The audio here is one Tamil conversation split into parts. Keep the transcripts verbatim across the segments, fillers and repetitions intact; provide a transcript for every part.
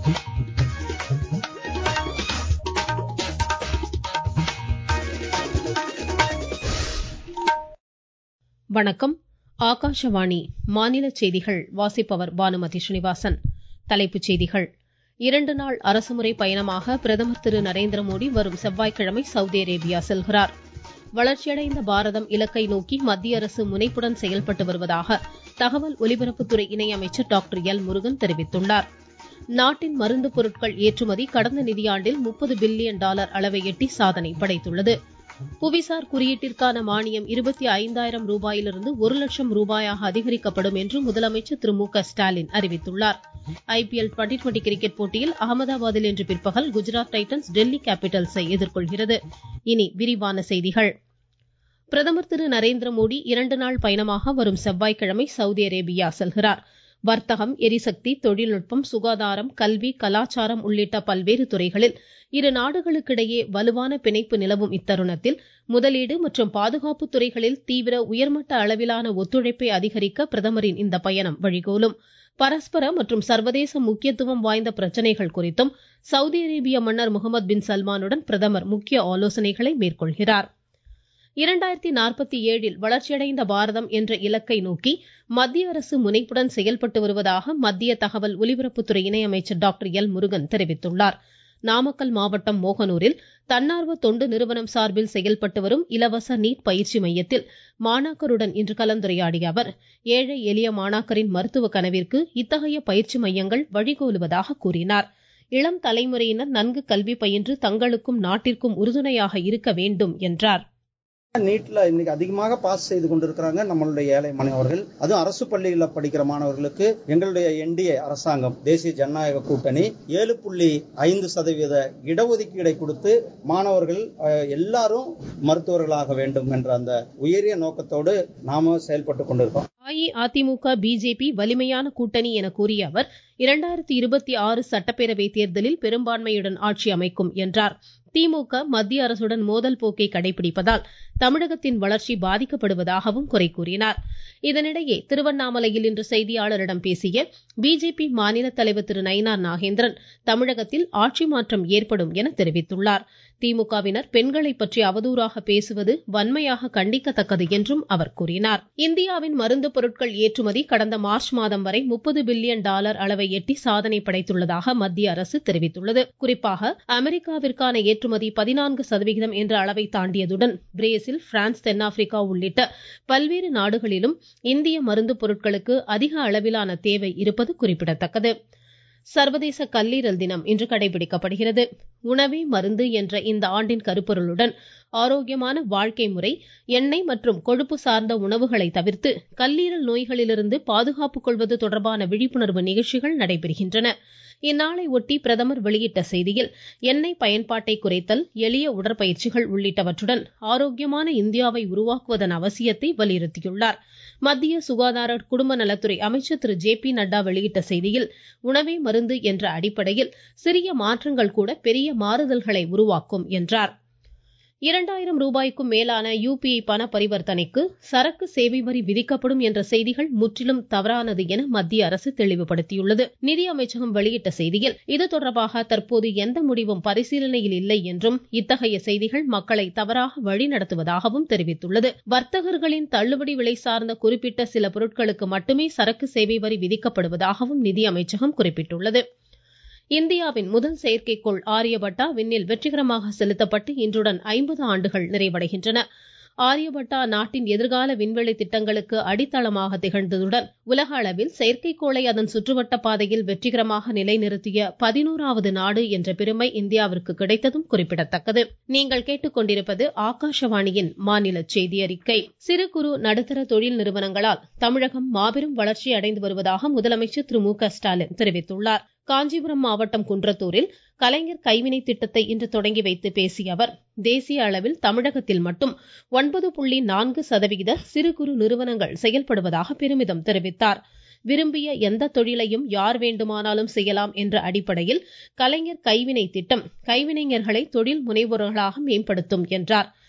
வணக்கம். ஆகாஷவாணி மாநில செய்திகள் வாசிப்பவர் பானுமதி ஸ்ரீனிவாசன். தலைப்புச் செய்திகள். இரண்டு நாள் அரசுமுறை பயணமாக பிரதமர் திரு நரேந்திர மோடி வரும் செவ்வாய்க்கிழமை சவுதி அரேபியா செல்கிறார். வளர்ச்சியடைந்த பாரதம் இலக்கை நோக்கி மத்திய அரசு முனைப்புடன் செயல்பட்டு வருவதாக தகவல் ஒலிபரப்புத்துறை இணையமைச்சர் டாக்டர் எல் முருகன் தெரிவித்துள்ளார். நாட்டின் மருந்து பொருட்கள் ஏற்றுமதி கடந்த நிதியாண்டில் முப்பது பில்லியன் டாலர் அளவை எட்டி சாதனை படைத்துள்ளது. புவிசார் குறியீட்டிற்கான மானியம் இருபத்தி ஐந்தாயிரம் ரூபாயிலிருந்து ஒரு லட்சம் ரூபாயாக அதிகரிக்கப்படும் என்று முதலமைச்சர் திரு மு க ஸ்டாலின் அறிவித்துள்ளார். ஐபிஎல் டுவெண்டி டுவெண்டி கிரிக்கெட் போட்டியில் அகமதாபாத்தில் இன்று பிற்பகல் குஜராத் டைட்டன்ஸ் டெல்லி கேபிட்டல்ஸை எதிர்கொள்கிறது. இனி விரிவான செய்திகள். பிரதமர் திரு நரேந்திர மோடி இரண்டு நாள் பயணமாக வரும் செவ்வாய்க்கிழமை சவுதி அரேபியா செல்கிறார். வர்த்தகம், எரிசக்தி, தொழில்நுட்பம், சுகாதாரம், கல்வி, கலாச்சாரம் உள்ளிட்ட பல்வேறு துறைகளில் இரு நாடுகளுக்கிடையே வலுவான பிணைப்பு நிலவும் இத்தருணத்தில் முதலீடு மற்றும் பாதுகாப்பு துறைகளில் தீவிர உயர்மட்ட அளவிலான ஒத்துழைப்பை அதிகரிக்க பிரதமரின் இந்த பயணம் வழிகோலும். பரஸ்பர மற்றும் சர்வதேச முக்கியத்துவம் வாய்ந்த பிரச்சனைகள் குறித்தும் சவுதி அரேபிய மன்னர் முகமது பின் சல்மானுடன் பிரதமர் முக்கிய ஆலோசனைகளை மேற்கொள்கிறார். இரண்டாயிரத்தி நாற்பத்தி ஏழில் வளர்ச்சியடைந்த பாரதம் என்ற இலக்கை நோக்கி மத்திய அரசு முனைப்புடன் செயல்பட்டு வருவதாக மத்திய தகவல் ஒலிபரப்புத்துறை இணையமைச்சர் டாக்டர் எல் முருகன் தெரிவித்துள்ளார். நாமக்கல் மாவட்டம் மோகனூரில் தன்னார்வ தொண்டு நிறுவனம் சார்பில் செயல்பட்டு வரும் இலவச நீட் பயிற்சி மையத்தில் மாணாக்கருடன் இன்று கலந்துரையாடிய அவர், ஏழை எளிய மாணாக்கரின் மருத்துவ கனவிற்கு இத்தகைய பயிற்சி மையங்கள் வழிகோலுவதாக கூறினார். இளம் தலைமுறையினர் நன்கு கல்வி பயின்று தங்களுக்கும் நாட்டிற்கும் உறுதுணையாக இருக்க வேண்டும் என்றார். நீட்ல இன்னைக்கு அதிகமாக பாஸ் செய்து கொண்டிருக்கிறாங்க நம்மளுடைய ஏழை மாணவர்கள். அதுவும் அரசு பள்ளிகளில் படிக்கிற மாணவர்களுக்கு எங்களுடைய என்டிஏ அரசாங்கம், தேசிய ஜனநாயக கூட்டணி ஏழு புள்ளி ஐந்து சதவீத இடஒதுக்கீடை கொடுத்து மாணவர்கள் எல்லாரும் மருத்துவர்களாக வேண்டும் என்ற அந்த உயரிய நோக்கத்தோடு நாம செயல்பட்டு கொண்டிருக்கோம். அஇஅதிமுக பிஜேபி வலிமையான கூட்டணி என கூறிய அவர், இரண்டாயிரத்தி இருபத்தி ஆறு சட்டப்பேரவை தேர்தலில் பெரும்பான்மையுடன் ஆட்சி அமைக்கும் என்றார். திமுக மத்திய அரசுடன் மோதல் போக்கை கடைபிடிப்பதால் தமிழகத்தின் வளர்ச்சி பாதிக்கப்படுவதாகவும் குறை கூறினார். இதனிடையே திருவண்ணாமலையில் இன்று செய்தியாளரிடம் பேசிய பிஜேபி மாநில தலைவர் திரு நயினார் நாகேந்திரன், தமிழகத்தில் ஆட்சி மாற்றம் ஏற்படும் என தெரிவித்துள்ளார். திமுகவினர் பெண்களை பற்றி அவதூறாக பேசுவது வன்மையாக கண்டிக்கத்தக்கது என்றும் அவர் கூறினார். இந்தியாவின் மருந்து பொருட்கள் ஏற்றுமதி கடந்த மார்ச் மாதம் வரை முப்பது பில்லியன் டாலர் அளவை எட்டி சாதனை படைத்துள்ளதாக மத்திய அரசு தெரிவித்துள்ளது. குறிப்பாக அமெரிக்காவிற்கான ஏற்றுமதி பதினான்கு சதவிகிதம் என்ற அளவை தாண்டியதுடன் பிரேசில், பிரான்ஸ், தென்னாப்பிரிக்கா உள்ளிட்ட பல்வேறு நாடுகளிலும் இந்திய மருந்து பொருட்களுக்கு அதிக அளவிலான தேவை இருப்பது குறிப்பிடத்தக்கது. சர்வதேச கல்லீரல் தினம் இன்று கடைபிடிக்கப்படுகிறது. உணவே மருந்து என்ற இந்த ஆண்டின் கருப்பொருளுடன் ஆரோக்கியமான வாழ்க்கை முறை, எண்ணெய் மற்றும் கொழுப்பு சார்ந்த உணவுகளை தவிர்த்து கல்லீரல் நோய்களிலிருந்து பாதுகாப்பு கொள்வது தொடர்பான விழிப்புணர்வு நிகழ்ச்சிகள் நடைபெறுகின்றன. இந்நாளை ஒட்டி பிரதமர் வெளியிட்ட செய்தியில், எண்ணெய் பயன்பாட்டை குறைத்தல், எளிய உடற்பயிற்சிகள் உள்ளிட்டவற்றுடன் ஆரோக்கியமான இந்தியாவை உருவாக்குவதன் அவசியத்தை வலியுறுத்தியுள்ளார். மத்திய சுகாதார குடும்ப நலத்துறை அமைச்சர் திரு ஜே பி நட்டா வெளியிட்ட செய்தியில், உணவே மருந்து என்ற அடிப்படையில் சிறிய மாற்றங்கள் கூட பெரிய மாறுதல்களை உருவாக்கும் என்றார். இரண்டாயிரம் ரூபாய்க்கும் மேலான யுபிஐ பண பரிவர்த்தனைக்கு சரக்கு சேவை வரி விதிக்கப்படும் என்ற செய்திகள் முற்றிலும் தவறானது என மத்திய அரசு தெளிவுபடுத்தியுள்ளது. நிதி அமைச்சகம் வெளியிட்ட செய்தியில், இது தொடர்பாக தற்போது எந்த முடிவும் பரிசீலனையில் இல்லை என்றும், இத்தகைய செய்திகள் மக்களை தவறாக வழிநடத்துவதாகவும் தெரிவித்துள்ளது. வர்த்தகர்களின் தள்ளுபடி விலை சார்ந்த குறிப்பிட்ட சில பொருட்களுக்கு மட்டுமே சரக்கு சேவை வரி விதிக்கப்படுவதாகவும் நிதி அமைச்சகம் குறிப்பிட்டுள்ளது. இந்தியாவின் முதல் செயற்கைக்கோள் ஆரியபட்டா விண்ணில் வெற்றிகரமாக செலுத்தப்பட்டு இன்றுடன் ஐம்பது ஆண்டுகள் நிறைவடைகின்றன. ஆரியபட்டா நாட்டின் எதிர்கால விண்வெளி திட்டங்களுக்கு அடித்தளமாக திகழ்ந்ததுடன் உலக அளவில் செயற்கைக்கோளை அதன் சுற்றுவட்ட பாதையில் வெற்றிகரமாக நிலைநிறுத்திய பதினோராவது நாடு என்ற பெருமை இந்தியாவிற்கு கிடைத்ததும் குறிப்பிடத்தக்கது. நீங்கள் கேட்டுக்கொண்டிருப்பது ஆகாஷவாணியின் மாநில செய்தி அறிக்கை. சிறு குறு நடுத்தர தொழில் நிறுவனங்களால் தமிழகம் மாபெரும் வளர்ச்சி அடைந்து வருவதாக முதலமைச்சர் திரு மு க ஸ்டாலின் தெரிவித்துள்ளார். காஞ்சிபுரம் மாவட்டம் குன்றத்தூரில் கலைஞர் கைவினை திட்டத்தை இன்று தொடங்கி வைத்து பேசிய அவர், தேசிய அளவில் தமிழகத்தில் மட்டும் ஒன்பது புள்ளி நான்கு சதவிகித சிறு குறு நிறுவனங்கள் செயல்படுவதாக பெருமிதம் தெரிவித்தார். விரும்பிய எந்த தொழிலையும் யார் வேண்டுமானாலும் செய்யலாம் என்ற அடிப்படையில் கலைஞர் கைவினை திட்டம் கைவினைஞர்களை தொழில் முனைவோர்களாக மேம்படுத்தும் என்றார்.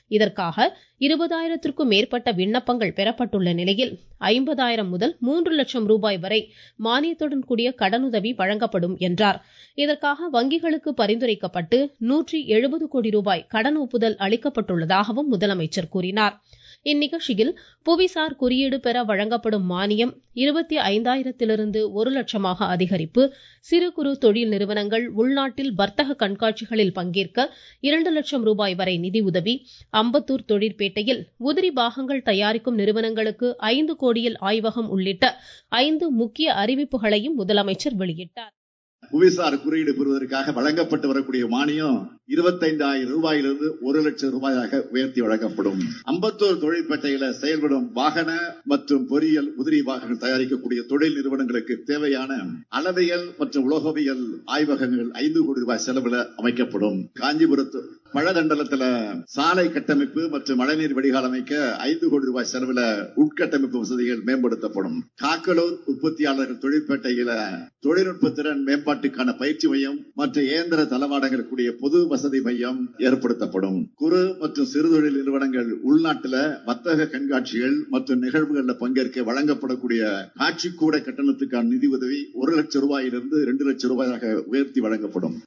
இதற்காக இருபதாயிரத்திற்கும் மேற்பட்ட விண்ணப்பங்கள் பெறப்பட்டுள்ள நிலையில் ஐம்பதாயிரம் முதல் மூன்று லட்சம் ரூபாய் வரை மானியத்துடன் கூடிய கடனுதவி வழங்கப்படும் என்றார். இதற்காக வங்கிகளுக்கு பரிந்துரைக்கப்பட்டு நூற்றி எழுபது கோடி ரூபாய் கடன் ஒப்புதல் அளிக்கப்பட்டுள்ளதாகவும் முதலமைச்சர் கூறினார். இந்நிகழ்ச்சியில் புவிசார் குறியீடு பெற வழங்கப்படும் மானியம் இருபத்தி ஐந்தாயிரத்திலிருந்து ஒரு லட்சமாக அதிகரிப்பு, சிறு குறு தொழில் நிறுவனங்கள் உள்நாட்டில் வர்த்தக கண்காட்சிகளில் பங்கேற்க இரண்டு லட்சம் ரூபாய் வரை நிதியுதவி, அம்பத்தூர் தொழிற்பேட்டையில் உதிரி பாகங்கள் தயாரிக்கும் நிறுவனங்களுக்கு ஐந்து கோடியில் ஆய்வகம் உள்ளிட்ட ஐந்து முக்கிய அறிவிப்புகளையும் முதலமைச்சர் வெளியிட்டார். புவிசார் குறியீடு பெறுவதற்காக வழங்கப்பட்டு வரக்கூடிய மானியம் இருபத்தைந்தாயிரம் ரூபாயிலிருந்து ஒரு லட்சம் ரூபாயாக உயர்த்தி வழங்கப்படும். அம்பத்தூர் தொழிற்பேட்டையில செயல்படும் வாகன மற்றும் பொறியியல் உதிரி பாகங்கள் தயாரிக்கக்கூடிய தொழில் நிறுவனங்களுக்கு தேவையான அளவியல் மற்றும் உலோகவியல் ஆய்வகங்கள் ஐந்து கோடி ரூபாய் செலவில் அமைக்கப்படும். காஞ்சிபுரத்து மழதண்டலத்துல சாலை கட்டமைப்பு மற்றும் மழைநீர் வடிகால் அமைக்க ஐந்து கோடி ரூபாய் செலவில் உட்கட்டமைப்பு வசதிகள் மேம்படுத்தப்படும். காக்கலூர் உற்பத்தியாளர்கள் தொழிற்பேட்டையில தொழில்நுட்ப திறன் மேம்பாட்டுக்கான பயிற்சி மையம் மற்றும் இயந்திர தளவாடங்கள் கூடிய பொது வசதி மையம் ஏற்படுத்தப்படும். குறு மற்றும் சிறு தொழில் நிறுவனங்கள் உள்நாட்டில் வர்த்தக கண்காட்சிகள் மற்றும் நிகழ்வுகளில் பங்கேற்க வழங்கப்படக்கூடிய காட்சி கூட கட்டணத்துக்கான நிதி உதவி ஒரு லட்சம் ரூபாயிலிருந்து இரண்டு லட்சம் ரூபாயாக உயர்த்தி வழங்கப்படும்.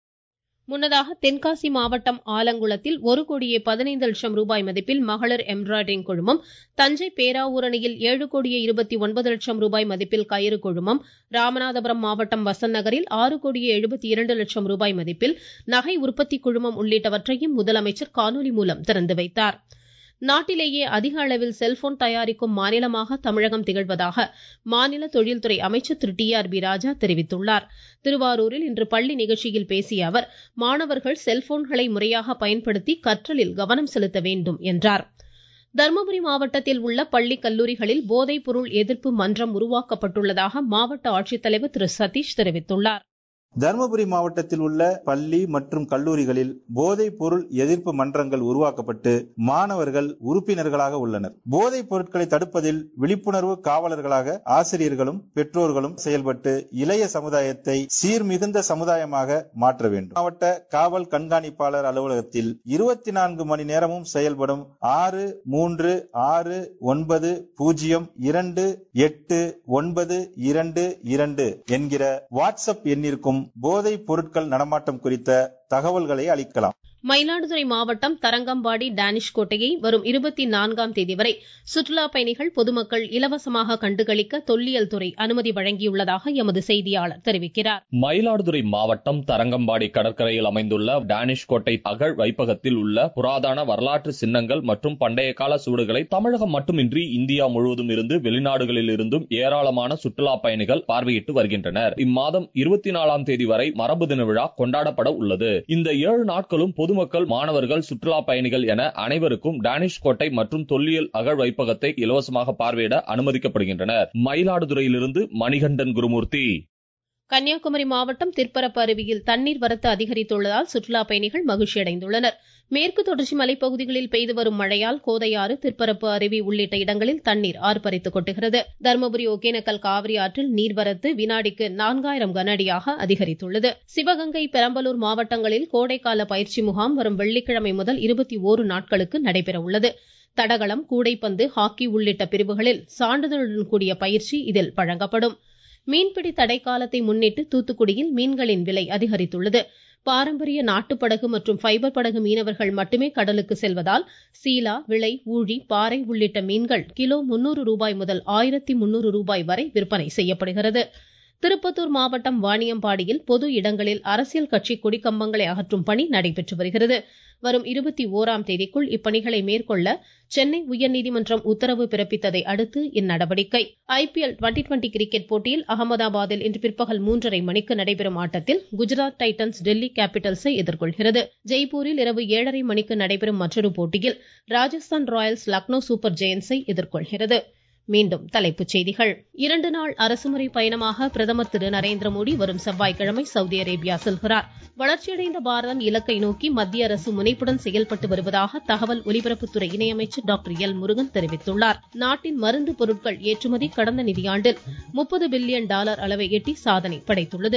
முன்னதாக தென்காசி மாவட்டம் ஆலங்குளத்தில் ஒரு கோடியே பதினைந்து லட்சம் ரூபாய் மதிப்பில் மகளிர் எம்ப்ராய்டரிங் குழுமம், தஞ்சை பேராவூரணியில் ஏழு கோடியே இருபத்தி ஒன்பது லட்சம் ரூபாய் மதிப்பில் கயிறு குழுமம், ராமநாதபுரம் மாவட்டம் வசந்த் நகரில் ஆறு கோடியே எழுபத்தி இரண்டு லட்சம் ரூபாய் மதிப்பில் நகை உற்பத்தி குழுமம் உள்ளிட்டவற்றையும் முதலமைச்சர் காணொலி மூலம் திறந்து வைத்தார். நாட்டிலேயே அதிக அளவில் செல்போன் தயாரிக்கும் மாநிலமாக தமிழகம் திகழ்வதாக மாநில தொழில்துறை அமைச்சர் Thiru T R B Raja தெரிவித்துள்ளார். திருவாரூரில் இன்று பள்ளி நிகழ்ச்சியில் பேசிய அவர், மாணவர்கள் செல்போன்களை முறையாக பயன்படுத்தி கற்றலில் கவனம் செலுத்த வேண்டும் என்றார். தர்மபுரி மாவட்டத்தில் உள்ள பள்ளி கல்லூரிகளில் போதைப் பொருள் எதிர்ப்பு மன்றம் உருவாக்கப்பட்டுள்ளதாக மாவட்ட ஆட்சித்தலைவர் திரு சதீஷ் தெரிவித்துள்ளார். தர்மபுரி மாவட்டத்தில் உள்ள பள்ளி மற்றும் கல்லூரிகளில் போதைப் பொருள் எதிர்ப்பு மன்றங்கள் உருவாக்கப்பட்டு மாணவர்கள் உறுப்பினர்களாக உள்ளனர். போதைப் பொருட்களை தடுப்பதில் விழிப்புணர்வு காவலர்களாக ஆசிரியர்களும் பெற்றோர்களும் செயல்பட்டு இளைய சமுதாயத்தை சீர்மிகுந்த சமுதாயமாக மாற்ற வேண்டும். மாவட்ட காவல் கண்காணிப்பாளர் அலுவலகத்தில் இருபத்தி நான்கு மணி நேரமும் செயல்படும் ஆறு மூன்று ஆறு ஒன்பது பூஜ்ஜியம் இரண்டு எட்டு ஒன்பது இரண்டு இரண்டு என்கிற வாட்ஸ்அப் எண்ணிற்கும் போதைப் பொருட்கள் நடமாட்டம் குறித்த தகவல்களை அளிக்கலாம். மயிலாடுதுறை மாவட்டம் தரங்கம்பாடி டேனிஷ் கோட்டையை வரும் இருபத்தி நான்காம் தேதி வரை சுற்றுலா பயணிகள் பொதுமக்கள் இலவசமாக கண்டுகளிக்க தொல்லியல் துறை அனுமதி வழங்கியுள்ளதாக எமது செய்தியாளர் தெரிவிக்கிறார். மயிலாடுதுறை மாவட்டம் தரங்கம்பாடி கடற்கரையில் அமைந்துள்ள டேனிஷ் கோட்டை அகழ் வைப்பகத்தில் உள்ள புராதன வரலாற்று சின்னங்கள் மற்றும் பண்டைய கால சூடுகளை தமிழகம் மட்டுமின்றி இந்தியா முழுவதும் இருந்து வெளிநாடுகளில் இருந்தும் ஏராளமான சுற்றுலா பயணிகள் பார்வையிட்டு வருகின்றனர். இம்மாதம் இருபத்தி நாலாம் தேதி வரை மரபு தின விழா கொண்டாடப்பட உள்ளது. இந்த ஏழு நாட்களும் பொதுமக்கள், மாணவர்கள், சுற்றுலா பயணிகள் என அனைவருக்கும் டேனிஷ் கோட்டை மற்றும் தொல்லியல் அகழ் வைப்பகத்தை இலவசமாக பார்வையிட அனுமதிக்கப்படுகின்றனர். மயிலாடுதுறையிலிருந்து மணிகண்டன் குருமூர்த்தி. கன்னியாகுமரி மாவட்டம் திற்பரப்பு அருவியில் தண்ணீர் வரத்து அதிகரித்துள்ளதால் சுற்றுலா பயணிகள் மகிழ்ச்சி அடைந்துள்ளனர். மேற்கு தொடர்ச்சி மலைப்பகுதிகளில் பெய்து வரும் மழையால் கோதையாறு, திற்பரப்பு அருவி உள்ளிட்ட இடங்களில் தண்ணீர் ஆர்ப்பரித்து கொட்டுகிறது. தர்மபுரி ஒகேனக்கல் காவிரி ஆற்றில் நீர்வரத்து வினாடிக்கு நான்காயிரம் கனஅடியாக அதிகரித்துள்ளது. சிவகங்கை, பெரம்பலூர் மாவட்டங்களில் கோடைக்கால பயிற்சி முகாம் வரும் வெள்ளிக்கிழமை முதல் இருபத்தி ஓரு நாட்களுக்கு நடைபெற உள்ளது. தடகளம், கூடைப்பந்து, ஹாக்கி உள்ளிட்ட பிரிவுகளில் சான்றிதழுடன் கூடிய பயிற்சி இதில் வழங்கப்படும். மீன்பிடி தடைக்காலத்தை முன்னிட்டு தூத்துக்குடியில் மீன்களின் விலை அதிகரித்துள்ளது. பாரம்பரிய நாட்டுப்படகு மற்றும் ஃபைபர் படகு மீனவர்கள் மட்டுமே கடலுக்கு செல்வதால் சீலா, விளை, ஊழி, பாறை உள்ளிட்ட மீன்கள் கிலோ முன்னூறு ரூபாய் முதல் ஆயிரத்தி முன்னூறு ரூபாய் வரை விற்பனை செய்யப்படுகிறது. திருப்பத்தூர் மாவட்டம் வாணியம்பாடியில் பொது இடங்களில் அரசியல் கட்சி கொடிக்கம்பங்களை அகற்றும் பணி நடைபெற்று வருகிறது. வரும் இருபத்தி ஓராம் தேதிக்குள் இப்பணிகளை மேற்கொள்ள சென்னை உயர்நீதிமன்றம் உத்தரவு பிறப்பித்ததை அடுத்து இந்நடவடிக்கை. ஐபிஎல் டுவெண்டி டுவெண்டி கிரிக்கெட் போட்டியில் அகமதாபாத்தில் இன்று பிற்பகல் மூன்றரை மணிக்கு நடைபெறும் ஆட்டத்தில் குஜராத் டைட்டன்ஸ் டெல்லி கேபிட்டல்ஸை எதிர்கொள்கிறது. ஜெய்ப்பூரில் இரவு ஏழரை மணிக்கு நடைபெறும் மற்றொரு போட்டியில் ராஜஸ்தான் ராயல்ஸ் லக்னோ சூப்பர் ஜெயன்ஸை எதிர்கொள்கிறது. மீண்டும் தலைப்புச் செய்திகள். இரண்டு நாள் அரசுமுறை பயணமாக பிரதமர் திரு நரேந்திர மோடி வரும் செவ்வாய்க்கிழமை சவுதி அரேபியா செல்கிறார். வளர்ச்சியடைந்த பாரதம் இலக்கை நோக்கி மத்திய அரசு முனைப்புடன் செயல்பட்டு வருவதாக தகவல் ஒலிபரப்புத்துறை இணையமைச்சர் டாக்டர் எல் முருகன் தெரிவித்துள்ளார். நாட்டின் மருந்து பொருட்கள் ஏற்றுமதி கடந்த நிதியாண்டில் முப்பது பில்லியன் டாலர் அளவை எட்டி சாதனை படைத்துள்ளது.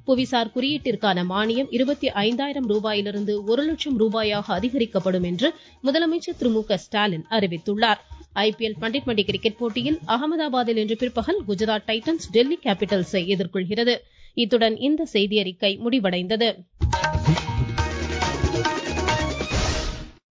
புவிசார் குறியீட்டிற்கான மானியம் இருபத்தி ஐந்தாயிரம் ரூபாயிலிருந்து ஒரு லட்சம் ரூபாயாக அதிகரிக்கப்படும் என்று முதலமைச்சர் திரு மு க ஸ்டாலின் அறிவித்துள்ளார். ஐபிஎல் டுவெண்டி டுவெண்டி கிரிக்கெட் போட்டியில் அகமதாபாத்தில் இன்று பிற்பகல் குஜராத் டைட்டன்ஸ் டெல்லி கேபிட்டல்ஸை எதிர்கொள்கிறது. இத்துடன் இந்த செய்தியறிக்கை முடிவடைந்தது.